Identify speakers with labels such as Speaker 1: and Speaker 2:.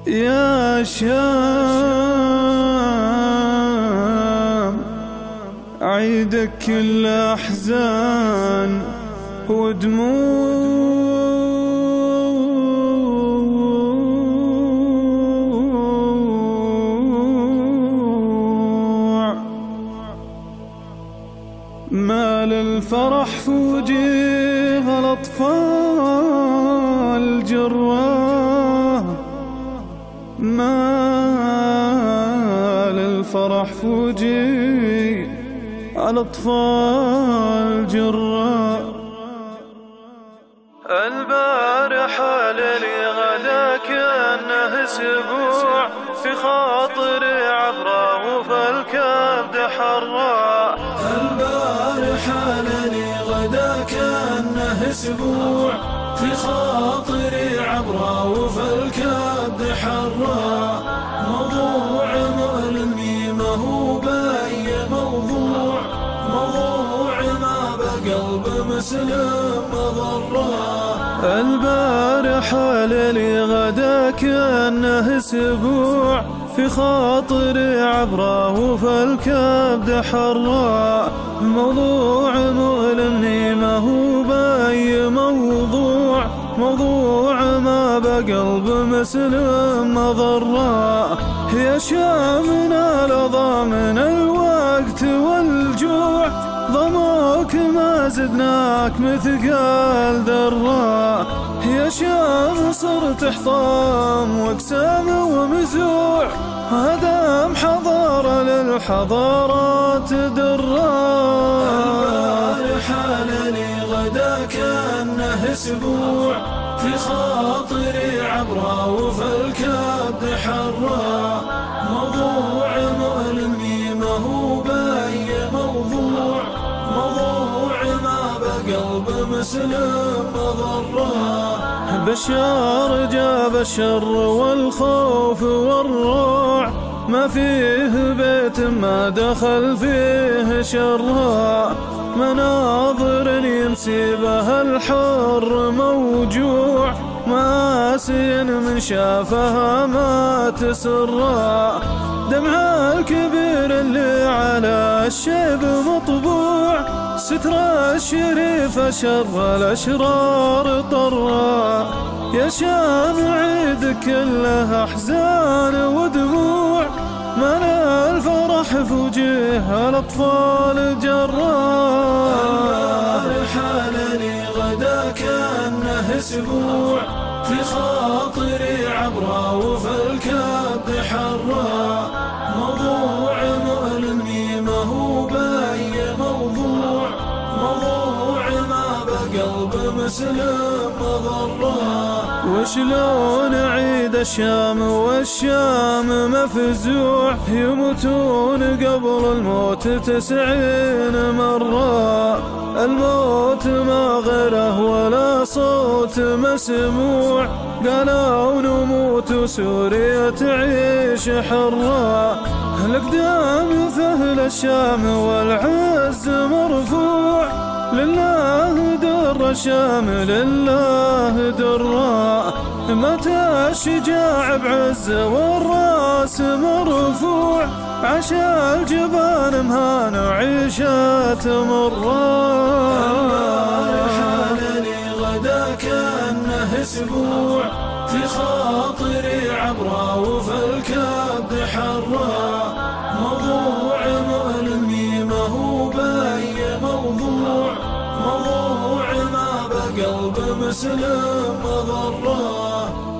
Speaker 1: يا شام عيدك كل أحزان ودموع، ما للفرح في وجيه الأطفال جراه، ما للفرح في وجيه الأطفال جراه. البارحة ليلي غدا كأنه أسبوع، في خاطري عبره وفي الكبد حراه.
Speaker 2: البارحة ليلي غدا كأنه أسبوع، في خاطري عبره وفي الكبد حراه. موضوع مؤلمي ما هو بأي موضوع، موضوع ما بقلب مسلم مضراه.
Speaker 1: البارحة ليلي غدا كأنه أسبوع، في خاطري عبره وفي الكبد حراه. موضوع مؤلمني ما هو بأي موضوع، موضوع ما بقلب مسلم مضراه. يا شامنا لضامن الوقت والجوع، ضموك ما زدناك مثقال ذرة. يا شام صرت حطام واقسام ومزوع، هدم حضارة للحضارات درة.
Speaker 2: البارحة ليلي غدا كأنه أسبوع، في خاطري عبره وفي الكبد حراه. موضوع مؤلمي ما هو بأي موضوع، موضوع ما بقلب مسلم مضراه.
Speaker 1: بشار جاب الشر والخوف والروع، ما فيه بيت ما دخل فيه شرها. مناظر يمسي بها الحر موجوع، ماسي من شافها ما تسرى. دمع الكبير اللي على الشيب مطبوع، ستر الشريف شر الأشرار طرا. يا شام عيد كله أحزان ودموع، ما الفرح في وجيه الأطفال جراه.
Speaker 2: البارحة ليلي غدا كأنه أسبوع، في خاطري عبره وفي الكبد حراه. موضوع مؤلمي ما هو بأي موضوع، موضوع ما بقلب مسلم مضراه.
Speaker 1: وشلون عيد الشام والشام مفزوع، يموتون قبل الموت 90 مرة. الموت ما غيره ولا صوت مسموع، قالوا نموت وسوريا تعيش حرة. الأقدام في أهل الشام والعز مرفوع، لله در الشام لله درا. مات الشجاع بعز والراس مرفوع، عشا الجبان مهان وعيشات مرا.
Speaker 2: البارحة ليلي غدا كأنه أسبوع، في خاطري عبره وفي الكبد حراه. موضوع مؤلمي ما هو بأي موضوع، موضوع ما بقلب مسلم مضراه.